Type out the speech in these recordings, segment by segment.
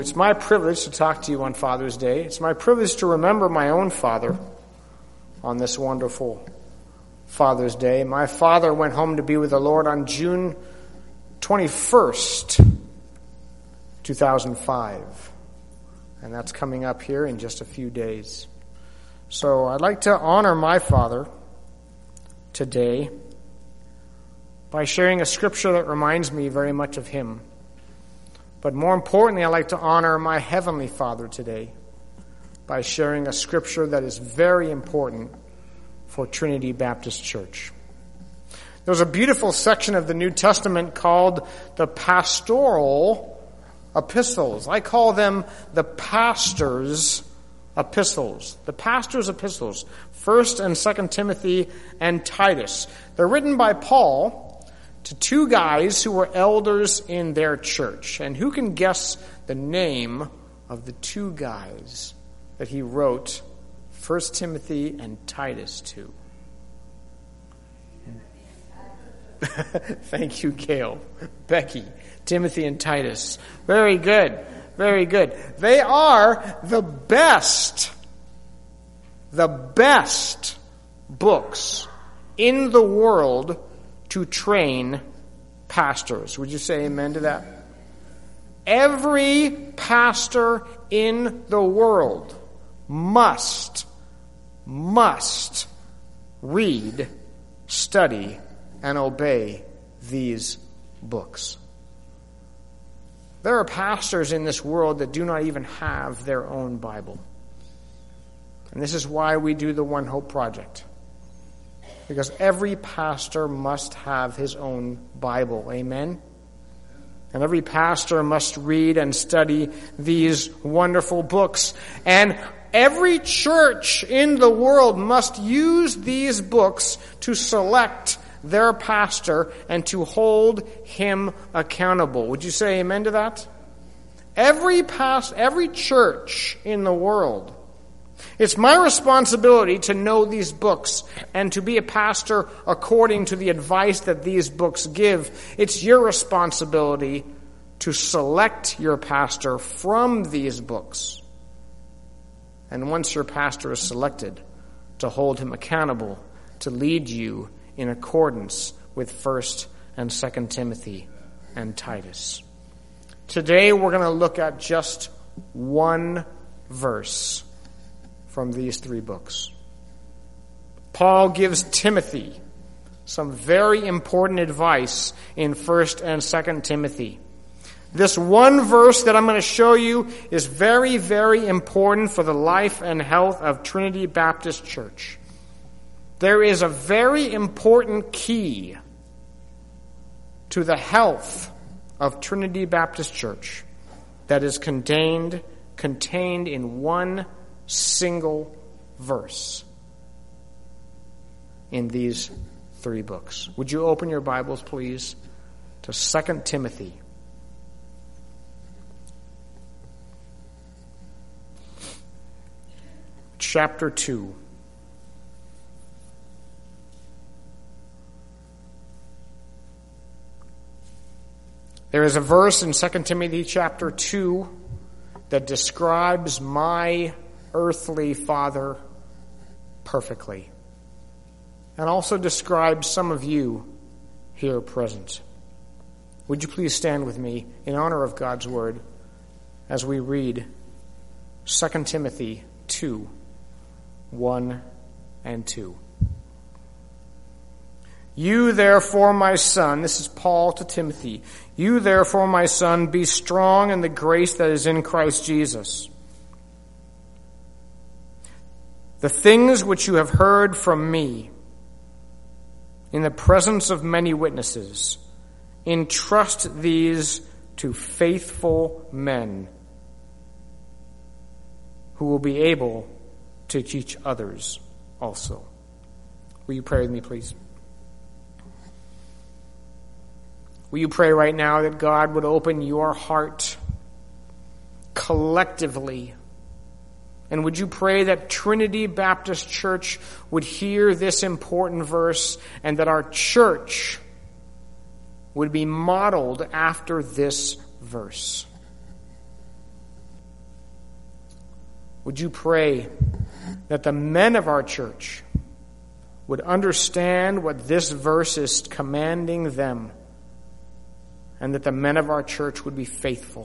It's my privilege to talk to you on Father's Day. It's my privilege to remember my own father on this wonderful Father's Day. My father went home to be with the Lord on June 21st, 2005. And that's coming up here in just a few days. So I'd like to honor my father today by sharing a scripture that reminds me very much of him. But more importantly, I'd like to honor my Heavenly Father today by sharing a scripture that is very important for Trinity Baptist Church. There's a beautiful section of the New Testament called the pastoral epistles. I call them the pastor's epistles. The pastor's epistles. 1st and 2nd Timothy and Titus. They're written by Paul to two guys who were elders in their church. And who can guess the name of the two guys that he wrote 1 Timothy and Titus to? Thank you, Gail. Becky, Timothy and Titus. Very good. Very good. They are the best books in the world to train pastors. Would you say amen to that? Every pastor in the world must read, study, and obey these books. There are pastors in this world that do not even have their own Bible. And this is why we do the One Hope Project. Because every pastor must have his own Bible. Amen? And every pastor must read and study these wonderful books. And every church in the world must use these books to select their pastor and to hold him accountable. Would you say amen to that? Every church in the world. It's my responsibility to know these books and to be a pastor according to the advice that these books give. It's your responsibility to select your pastor from these books. And once your pastor is selected, to hold him accountable, to lead you in accordance with 1st and 2nd Timothy and Titus. Today we're going to look at just one verse from these three books. Paul gives Timothy some very important advice in 1st and 2nd Timothy. This one verse that I'm going to show you is very, very important for the life and health of Trinity Baptist Church. There is a very important key to the health of Trinity Baptist Church that is contained in one single verse in these three books. Would you open your Bibles, please, to 2 Timothy. Chapter 2. There is a verse in 2 Timothy chapter 2 that describes my earthly father perfectly, and also describes some of you here present. Would you please stand with me in honor of God's word as we read 2 Timothy 2, 1 and 2. You therefore, my son, this is Paul to Timothy, you therefore, my son, be strong in the grace that is in Christ Jesus. The things which you have heard from me in the presence of many witnesses, entrust these to faithful men who will be able to teach others also. Will you pray with me, please? Will you pray right now that God would open your heart collectively? And would you pray that Trinity Baptist Church would hear this important verse and that our church would be modeled after this verse? would you pray that the men of our church would understand what this verse is commanding them, and that the men of our church would be faithful?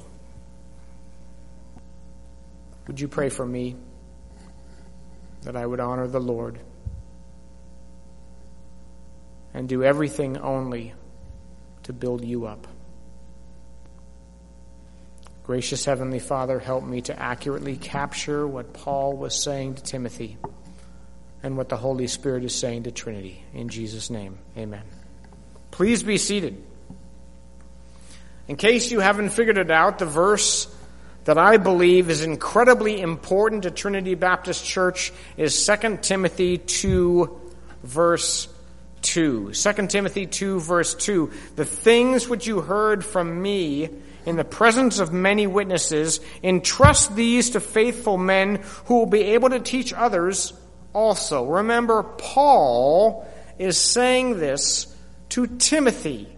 Would you pray for me that I would honor the Lord and do everything only to build you up? Gracious Heavenly Father, help me to accurately capture what Paul was saying to Timothy and what the Holy Spirit is saying to Trinity. In Jesus' name, amen. Please be seated. In case you haven't figured it out, the verse that I believe is incredibly important to Trinity Baptist Church is 2 Timothy 2, verse 2. 2 Timothy 2, verse 2. The things which you heard from me in the presence of many witnesses, entrust these to faithful men who will be able to teach others also. Remember, Paul is saying this to Timothy.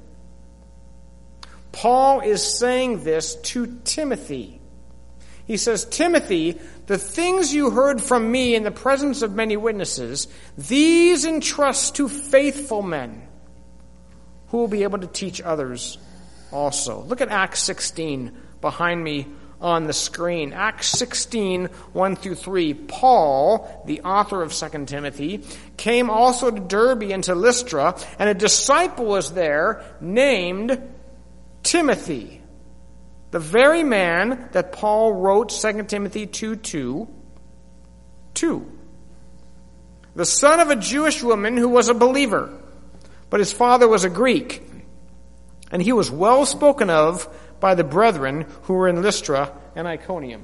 Paul is saying this to Timothy. He says, Timothy, the things you heard from me in the presence of many witnesses, these entrust to faithful men who will be able to teach others also. Look at Acts 16 behind me on the screen. Acts 16, 1 through 3. Paul, the author of 2 Timothy, came also to Derbe and to Lystra, and a disciple was there named Timothy, the very man that Paul wrote 2 Timothy 2:2 to. The son of a Jewish woman who was a believer, but his father was a Greek. And he was well spoken of by the brethren who were in Lystra and Iconium.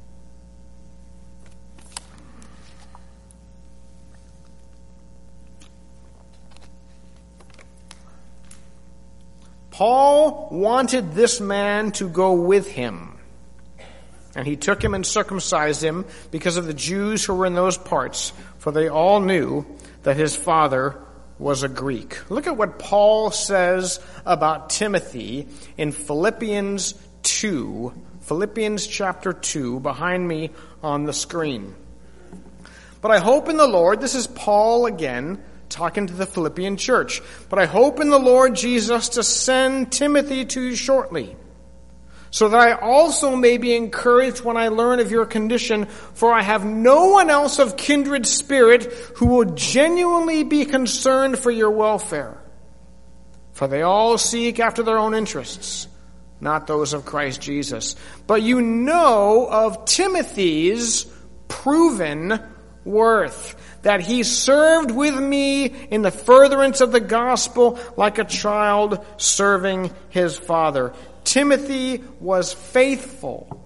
Paul wanted this man to go with him. And he took him and circumcised him because of the Jews who were in those parts, for they all knew that his father was a Greek. Look at what Paul says about Timothy in Philippians 2, Philippians chapter 2, behind me on the screen. But I hope in the Lord, this is Paul again, talking to the Philippian church, but I hope in the Lord Jesus to send Timothy to you shortly, so that I also may be encouraged when I learn of your condition, for I have no one else of kindred spirit who will genuinely be concerned for your welfare. For they all seek after their own interests, not those of Christ Jesus. But you know of Timothy's proven worth, that he served with me in the furtherance of the gospel like a child serving his father. Timothy was faithful.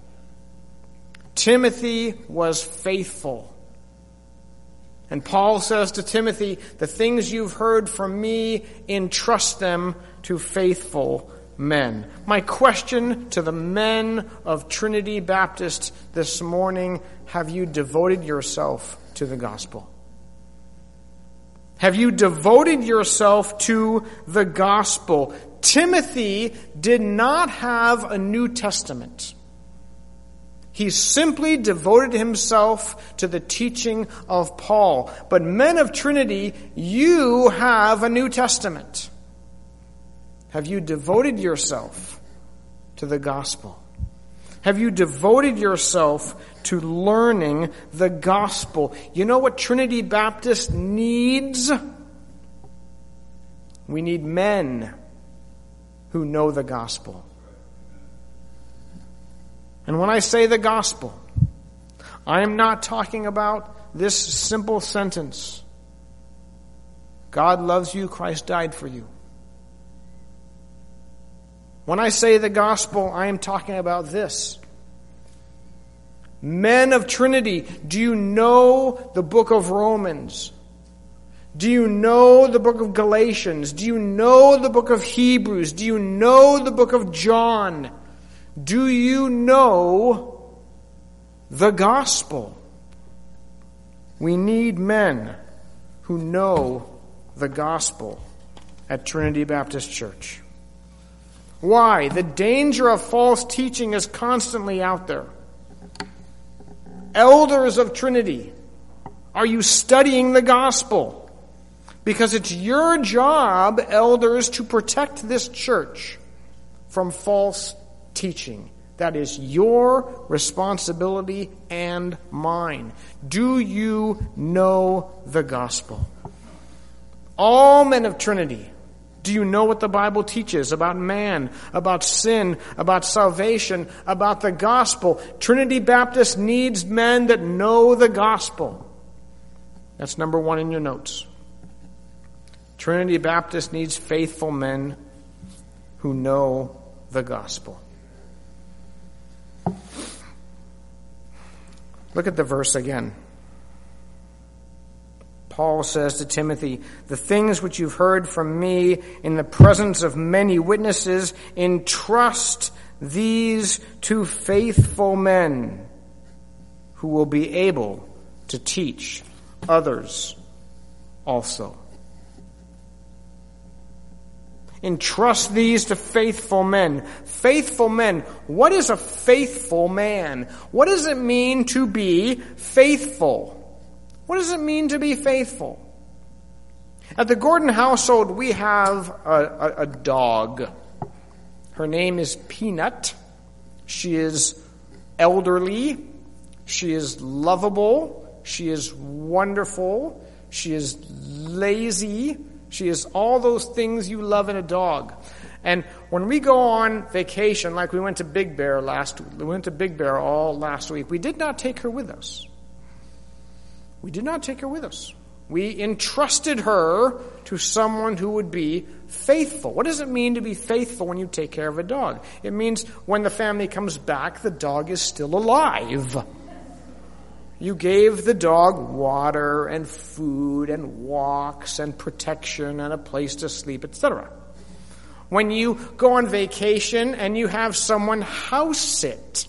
Timothy was faithful. And Paul says to Timothy, the things you've heard from me, entrust them to faithful men. My question to the men of Trinity Baptist this morning, have you devoted yourself to the gospel? Have you devoted yourself to the gospel? Timothy did not have a New Testament. He simply devoted himself to the teaching of Paul. But men of Trinity, you have a New Testament. Have you devoted yourself to the gospel? Have you devoted yourself to learning the gospel? You know what Trinity Baptist needs? We need men who know the gospel. And when I say the gospel, I am not talking about this simple sentence: God loves you, Christ died for you. When I say the gospel, I am talking about this. Men of Trinity, do you know the book of Romans? Do you know the book of Galatians? Do you know the book of Hebrews? Do you know the book of John? Do you know the gospel? We need men who know the gospel at Trinity Baptist Church. Why? The danger of false teaching is constantly out there. Elders of Trinity, are you studying the gospel? Because it's your job, elders, to protect this church from false teaching. That is your responsibility and mine. Do you know the gospel? All men of Trinity, do you know what the Bible teaches about man, about sin, about salvation, about the gospel? Trinity Baptist needs men that know the gospel. That's number one in your notes. Trinity Baptist needs faithful men who know the gospel. Look at the verse again. Paul says to Timothy, the things which you've heard from me in the presence of many witnesses, entrust these to faithful men who will be able to teach others also. Entrust these to faithful men. Faithful men. What is a faithful man? What does it mean to be faithful? What does it mean to be faithful? At the Gordon household, we have a dog. Her name is Peanut. She is elderly. She is lovable. She is wonderful. She is lazy. She is all those things you love in a dog. And when we go on vacation, like we went to Big Bear all last week, we did not take her with us. We did not take her with us. We entrusted her to someone who would be faithful. What does it mean to be faithful when you take care of a dog? It means when the family comes back, the dog is still alive. You gave the dog water and food and walks and protection and a place to sleep, etc. When you go on vacation and you have someone house sit,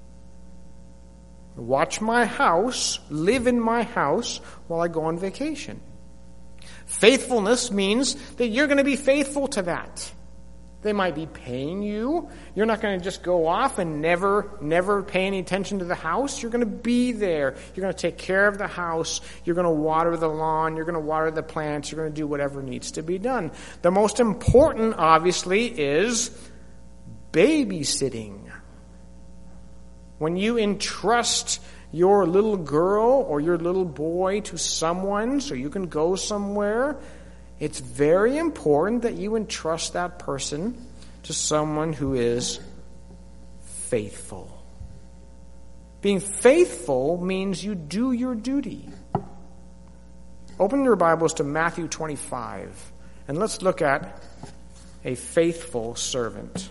watch my house, live in my house while I go on vacation. Faithfulness means that you're going to be faithful to that. They might be paying you. You're not going to just go off and never pay any attention to the house. You're going to be there. You're going to take care of the house. You're going to water the lawn. You're going to water the plants. You're going to do whatever needs to be done. The most important, obviously, is babysitting. When you entrust your little girl or your little boy to someone so you can go somewhere, it's very important that you entrust that person to someone who is faithful. Being faithful means you do your duty. Open your Bibles to Matthew 25, and let's look at a faithful servant.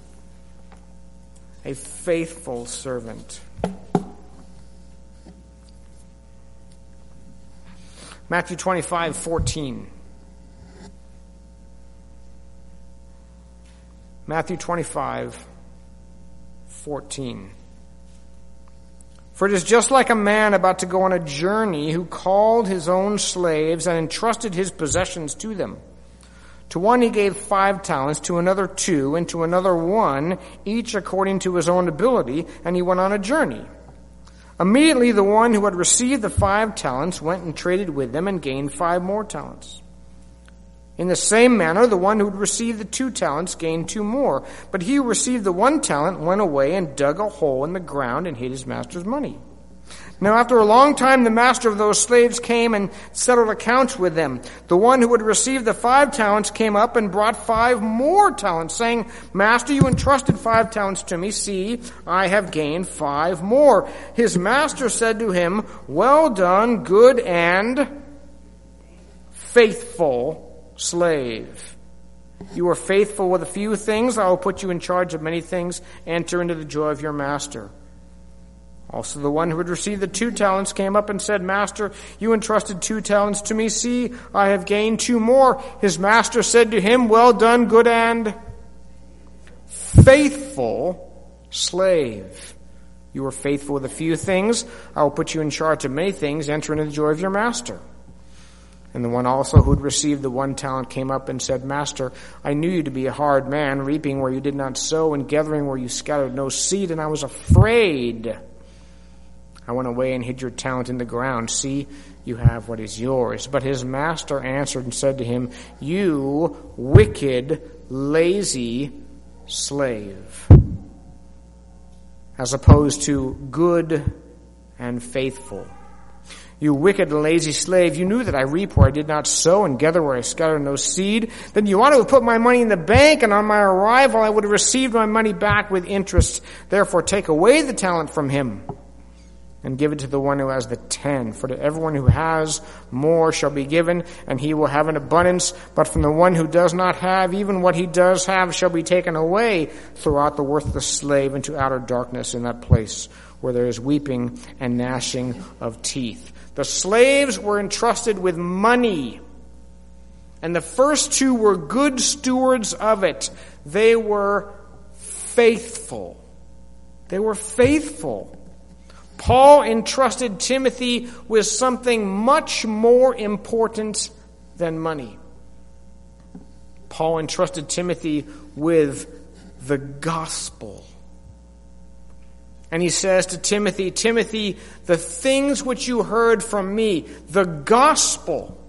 A faithful servant. Matthew 25:14. Matthew 25:14. For it is just like a man about to go on a journey who called his own slaves and entrusted his possessions to them. To one he gave 5 talents, to another 2, and to another 1, each according to his own ability, and he went on a journey. Immediately the one who had received the 5 talents went and traded with them and gained 5 more talents. In the same manner, the one who had received the 2 talents gained 2 more. But he who received the 1 talent went away and dug a hole in the ground and hid his master's money. Now after a long time, the master of those slaves came and settled accounts with them. The one who had received the 5 talents came up and brought 5 more talents, saying, Master, you entrusted 5 talents to me. See, I have gained 5 more. His master said to him, Well done, good and faithful slave. You are faithful with a few things. I will put you in charge of many things. Enter into the joy of your master. Also the one who had received the 2 talents came up and said, Master, you entrusted 2 talents to me. See, I have gained 2 more. His master said to him, Well done, good and faithful slave. You are faithful with a few things. I will put you in charge of many things. Enter into the joy of your master. And the one also who had received the 1 talent came up and said, Master, I knew you to be a hard man, reaping where you did not sow and gathering where you scattered no seed, and I was afraid. I went away and hid your talent in the ground. See, you have what is yours. But his master answered and said to him, you wicked, lazy slave. As opposed to good and faithful. You wicked and lazy slave, you knew that I reap where I did not sow and gather where I scattered no seed. Then you ought to have put my money in the bank, and on my arrival I would have received my money back with interest. Therefore take away the talent from him and give it to the one who has the 10. For to everyone who has, more shall be given, and he will have an abundance. But from the one who does not have, even what he does have shall be taken away. Throw out the worthless slave into outer darkness, in that place where there is weeping and gnashing of teeth. The slaves were entrusted with money, and the first two were good stewards of it. They were faithful. They were faithful. Paul entrusted Timothy with something much more important than money. Paul entrusted Timothy with the gospel. And he says to Timothy, Timothy, the things which you heard from me, the gospel,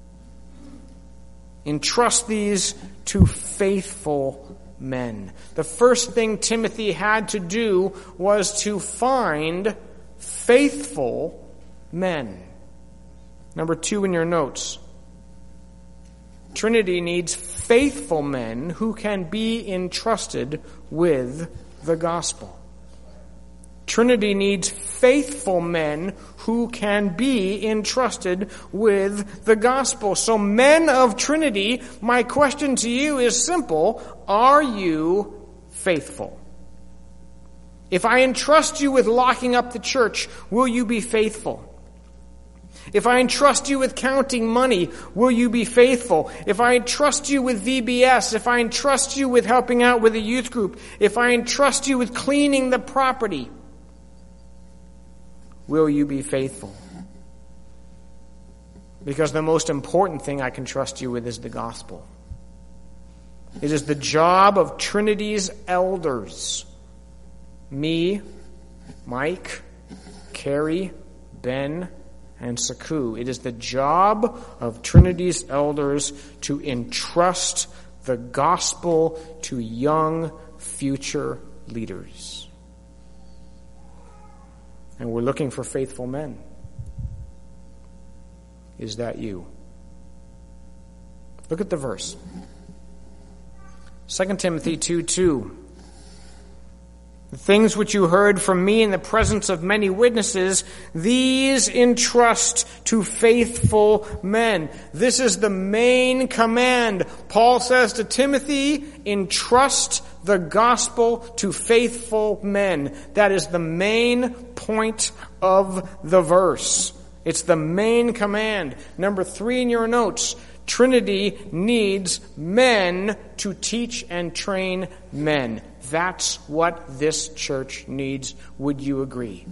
entrust these to faithful men. The first thing Timothy had to do was to find faithful men. Number 2 in your notes. Trinity needs faithful men who can be entrusted with the gospel. Trinity needs faithful men who can be entrusted with the gospel. So men of Trinity, my question to you is simple. Are you faithful? If I entrust you with locking up the church, will you be faithful? If I entrust you with counting money, will you be faithful? If I entrust you with VBS, if I entrust you with helping out with a youth group, if I entrust you with cleaning the property, will you be faithful? Because the most important thing I can trust you with is the gospel. It is the job of Trinity's elders, me, Mike, Carrie, Ben, and Saku. It is the job of Trinity's elders to entrust the gospel to young future leaders. And we're looking for faithful men. Is that you? Look at the verse. 2 Timothy 2:2. The things which you heard from me in the presence of many witnesses, these entrust to faithful men. This is the main command. Paul says to Timothy, entrust the gospel to faithful men. That is the main point of the verse. It's the main command. Number 3 in your notes. Trinity needs men to teach and train men. That's what this church needs. Would you agree?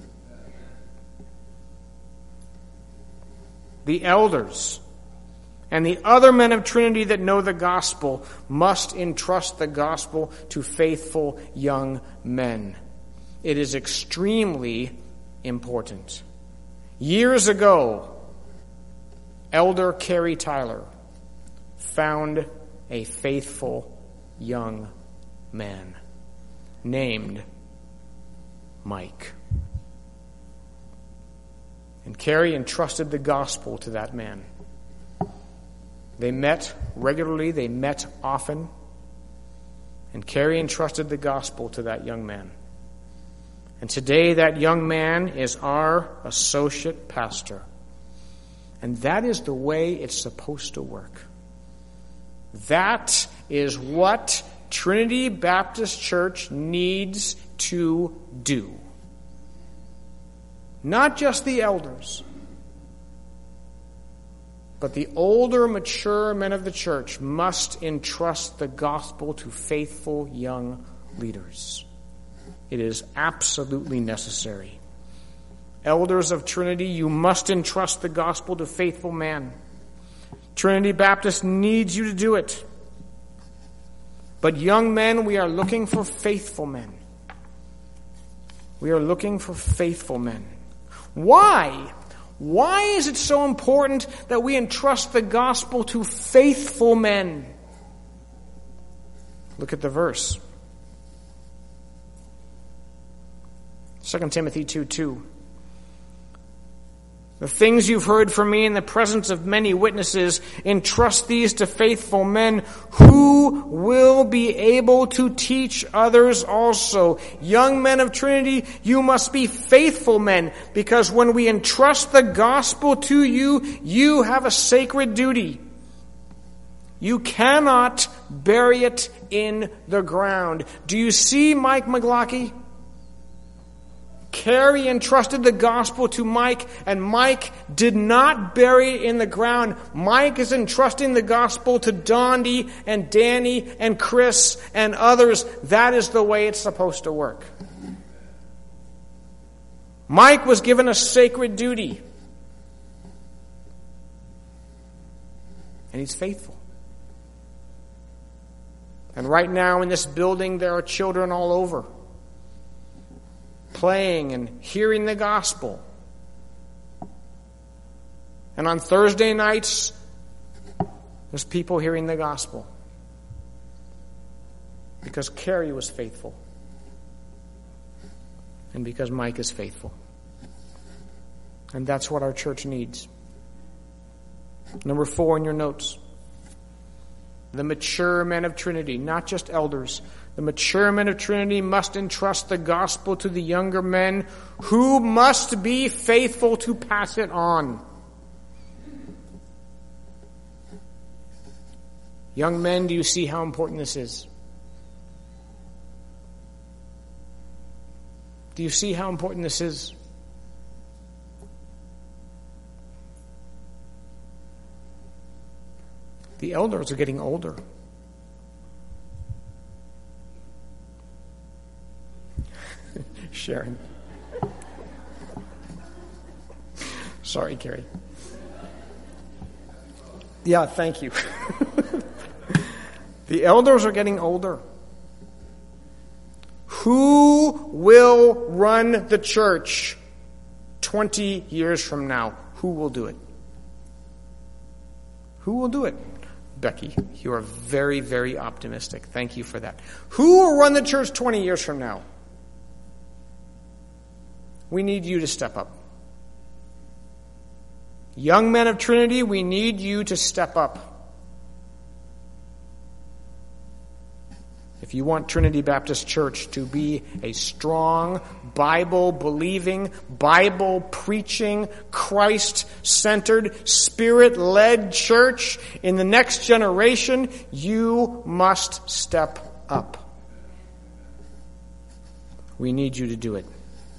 The elders and the other men of Trinity that know the gospel must entrust the gospel to faithful young men. It is extremely important. Years ago, Elder Carrie Tyler found a faithful young man named Mike. And Carrie entrusted the gospel to that man. They met regularly, they met often, and Carrie entrusted the gospel to that young man. And today that young man is our associate pastor. And that is the way it's supposed to work. That is what Trinity Baptist Church needs to do. Not just the elders, but the older, mature men of the church must entrust the gospel to faithful young leaders. It is absolutely necessary. Elders of Trinity, you must entrust the gospel to faithful men. Trinity Baptist needs you to do it. But young men, we are looking for faithful men. We are looking for faithful men. Why? Why is it so important that we entrust the gospel to faithful men? Look at the verse. 2 Timothy 2:2. The things you've heard from me in the presence of many witnesses, entrust these to faithful men who will be able to teach others also. Young men of Trinity, you must be faithful men, because when we entrust the gospel to you, you have a sacred duty. You cannot bury it in the ground. Do you see Mike McGlockley? Carrie entrusted the gospel to Mike, and Mike did not bury it in the ground. Mike is entrusting the gospel to Dondi and Danny and Chris and others. That is the way it's supposed to work. Mike was given a sacred duty. And he's faithful. And right now in this building there are children all over, playing and hearing the gospel. And on Thursday nights, there's people hearing the gospel. Because Carrie was faithful. And because Mike is faithful. And that's what our church needs. Number 4 in your notes. The mature men of Trinity, not just elders. The mature men of Trinity must entrust the gospel to the younger men who must be faithful to pass it on. Young men, do you see how important this is? Do you see how important this is? The elders are getting older. Sharon. Sorry, Carrie. Yeah, thank you. The elders are getting older. Who will run the church 20 years from now? Who will do it? Who will do it? Becky, you are very, very optimistic. Thank you for that. Who will run the church 20 years from now? We need you to step up. Young men of Trinity, we need you to step up. If you want Trinity Baptist Church to be a strong, Bible-believing, Bible-preaching, Christ-centered, Spirit-led church in the next generation, you must step up. We need you to do it.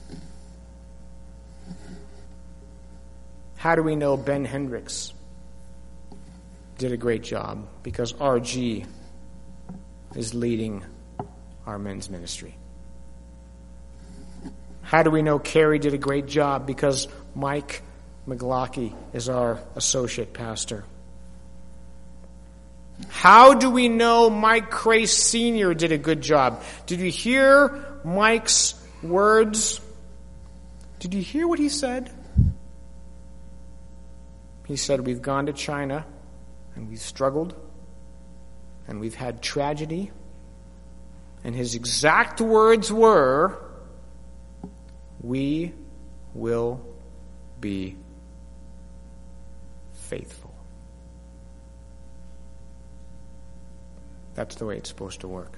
How do we know Ben Hendricks did a great job? Because RG is leading our men's ministry. How do we know Carrie did a great job? Because Mike McGlockley is our associate pastor. How do we know Mike Crace Sr. did a good job? Did you hear Mike's words? Did you hear what he said? He said, we've gone to China and we've struggled and we've had tragedy. And his exact words were, we will be faithful. That's the way it's supposed to work.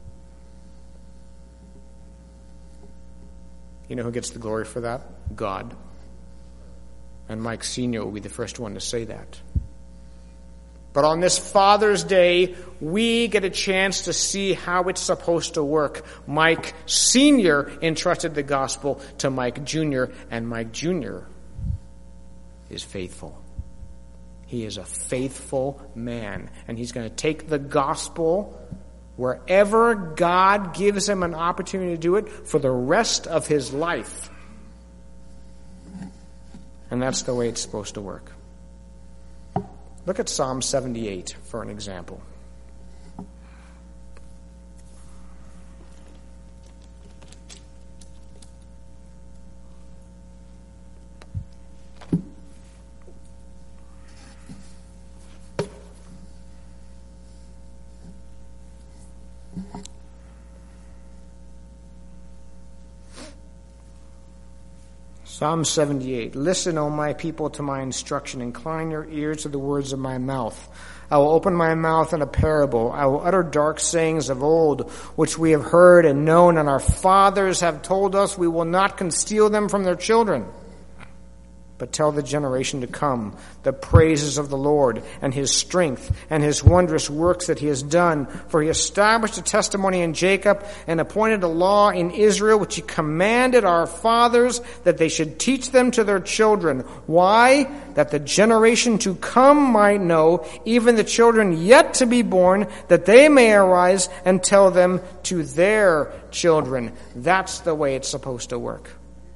You know who gets the glory for that? God. And Mike Sr. will be the first one to say that. But on this Father's Day, we get a chance to see how it's supposed to work. Mike Sr. entrusted the gospel to Mike Jr., and Mike Jr. is faithful. He is a faithful man, and he's going to take the gospel wherever God gives him an opportunity to do it for the rest of his life. And that's the way it's supposed to work. Look at Psalm 78 for an example. Psalm 78. Listen, O my people, to my instruction. Incline your ears to the words of my mouth. I will open my mouth in a parable. I will utter dark sayings of old, which we have heard and known, and our fathers have told us. We will not conceal them from their children, but tell the generation to come the praises of the Lord and his strength and his wondrous works that he has done. For he established a testimony in Jacob and appointed a law in Israel, which he commanded our fathers that they should teach them to their children. Why? That the generation to come might know, even the children yet to be born, that they may arise and tell them to their children. That's the way it's supposed to work.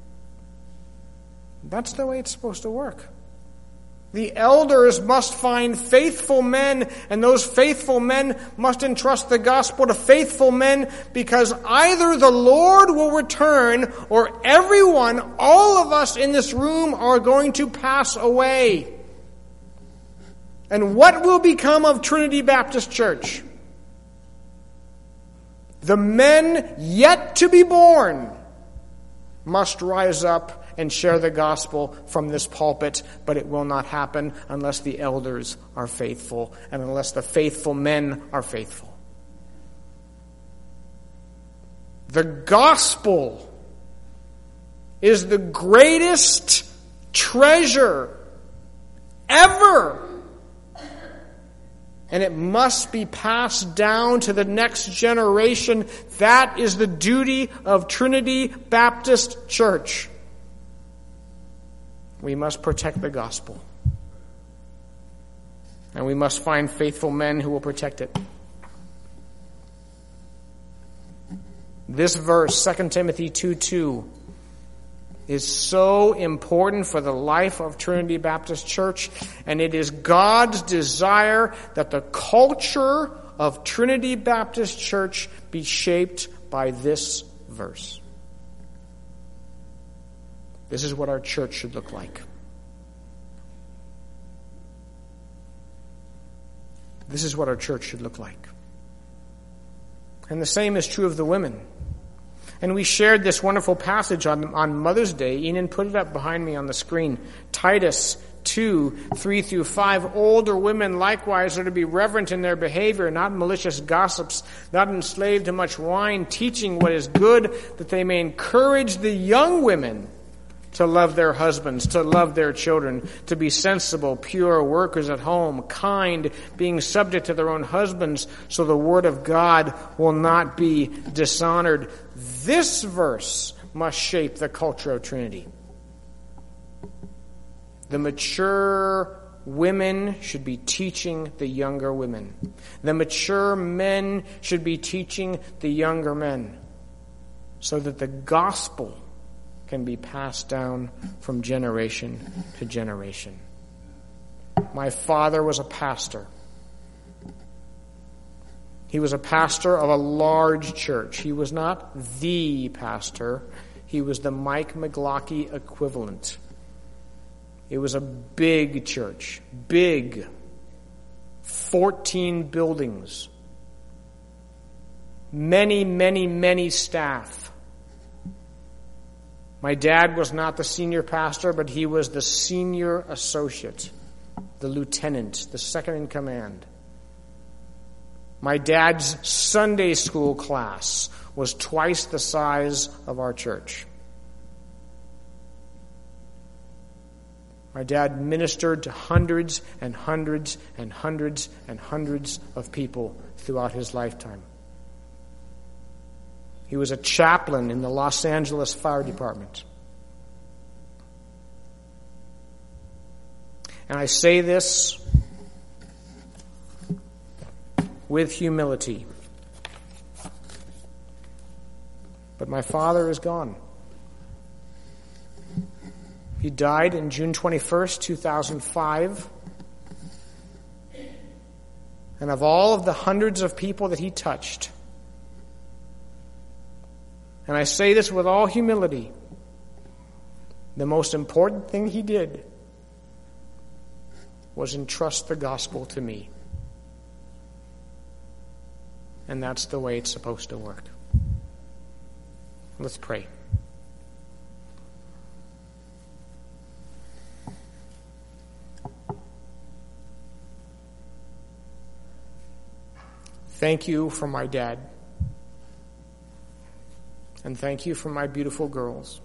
That's the way it's supposed to work. The elders must find faithful men, and those faithful men must entrust the gospel to faithful men, because either the Lord will return or everyone, all of us in this room, are going to pass away. And what will become of Trinity Baptist Church? The men yet to be born must rise up and share the gospel from this pulpit, but it will not happen unless the elders are faithful and unless the faithful men are faithful. The gospel is the greatest treasure ever, and it must be passed down to the next generation. That is the duty of Trinity Baptist Church. We must protect the gospel. And we must find faithful men who will protect it. This verse, 2 Timothy 2:2, is so important for the life of Trinity Baptist Church, and it is God's desire that the culture of Trinity Baptist Church be shaped by this verse. This is what our church should look like. This is what our church should look like. And the same is true of the women. And we shared this wonderful passage on Mother's Day. Enan put it up behind me on the screen. Titus 2:3-5. Older women likewise are to be reverent in their behavior, not malicious gossips, not enslaved to much wine, teaching what is good, that they may encourage the young women to love their husbands, to love their children, to be sensible, pure, workers at home, kind, being subject to their own husbands, so the word of God will not be dishonored. This verse must shape the culture of Trinity. The mature women should be teaching the younger women. The mature men should be teaching the younger men, so that the gospel can be passed down from generation to generation. My father was a pastor. He was a pastor of a large church. He was not the pastor. He was the Mike McGlockley equivalent. It was a big church. Big. 14 buildings. Many, many, many staff. My dad was not the senior pastor, but he was the senior associate, the lieutenant, the second in command. My dad's Sunday school class was twice the size of our church. My dad ministered to hundreds and hundreds and hundreds and hundreds of people throughout his lifetime. He was a chaplain in the Los Angeles Fire Department. And I say this with humility. But my father is gone. He died on June 21st, 2005. And of all of the hundreds of people that he touched, and I say this with all humility, the most important thing he did was entrust the gospel to me. And that's the way it's supposed to work. Let's pray. Thank you for my dad. And thank you for my beautiful girls.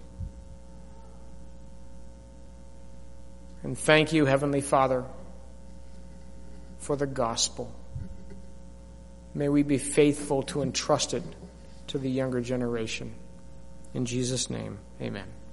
And thank you, Heavenly Father, for the gospel. May we be faithful to entrust it to the younger generation. In Jesus' name, amen.